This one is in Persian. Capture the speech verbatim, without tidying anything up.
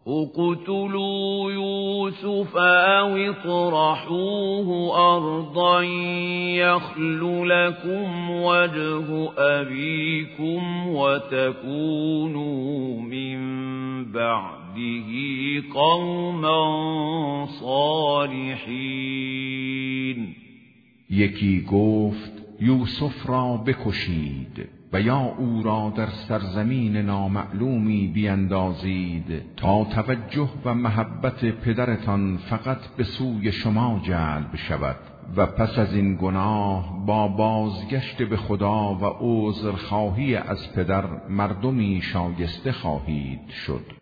اقتلوا یوسف او اطرحوه ارضا یخل لكم وجه ابیکم وتكونوا من بعده قوما صالحین. یکی گفت یوسف را بکشید و یا او را در سرزمین نامعلومی بیندازید تا توجه و محبت پدرتان فقط به سوی شما جلب شود و پس از این گناه با بازگشت به خدا و عذرخواهی از پدر مردمی شایسته خواهید شد.